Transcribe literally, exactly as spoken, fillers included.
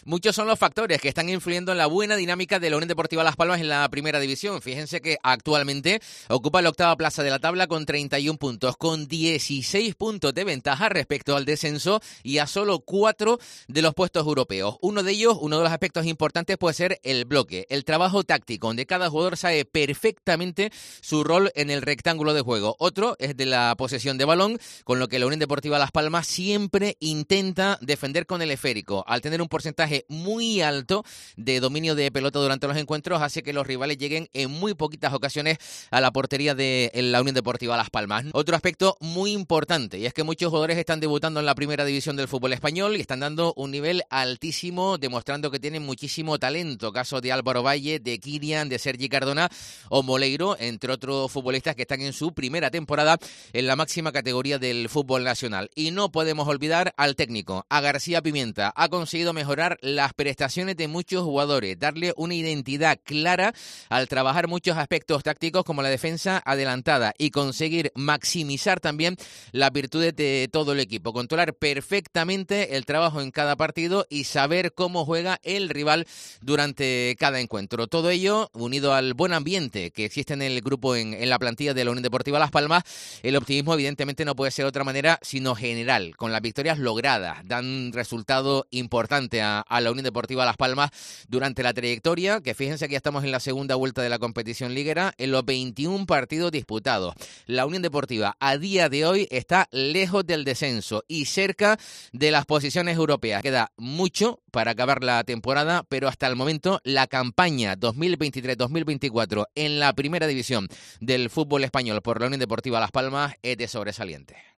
Muchos son los factores que están influyendo en la buena dinámica de la Unión Deportiva Las Palmas en la primera división. Fíjense que actualmente ocupa la octava plaza de la tabla con treinta y un puntos, con dieciséis puntos de ventaja respecto al descenso y a solo cuatro de los puestos europeos. Uno de ellos, uno de los aspectos importantes puede ser el bloque, el trabajo táctico, donde cada jugador sabe perfectamente su rol en el rectángulo de juego. Otro es de la posesión de balón, con lo que la Unión Deportiva Las Palmas siempre intenta defender con el esférico. Al tener un porcentaje muy alto de dominio de pelota durante los encuentros, hace que los rivales lleguen en muy poquitas ocasiones a la portería de la Unión Deportiva Las Palmas. Otro aspecto muy importante, y es que muchos jugadores están debutando en la primera división del fútbol español y están dando un nivel altísimo, demostrando que tienen muchísimo talento. Caso de Álvaro Valle, de Kirian, de Sergi Cardona o Moleiro, entre otros futbolistas que están en su primera temporada en la máxima categoría del fútbol nacional. Y no podemos olvidar al técnico, a García Pimienta. Ha conseguido mejorar las prestaciones de muchos jugadores, darle una identidad clara al trabajar muchos aspectos tácticos como la defensa adelantada y conseguir maximizar también las virtudes de todo el equipo, controlar perfectamente el trabajo en cada partido y saber cómo juega el rival durante cada encuentro. Todo ello unido al buen ambiente que existe en el grupo, en, en la plantilla de la Unión Deportiva Las Palmas. El optimismo evidentemente no puede ser de otra manera sino general, con las victorias logradas, dan resultado importante a a la Unión Deportiva Las Palmas durante la trayectoria, que fíjense que ya estamos en la segunda vuelta de la competición liguera, en los veintiún partidos disputados. La Unión Deportiva a día de hoy está lejos del descenso y cerca de las posiciones europeas. Queda mucho para acabar la temporada, pero hasta el momento la campaña dos mil veintitrés dos mil veinticuatro en la primera división del fútbol español por la Unión Deportiva Las Palmas es de sobresaliente.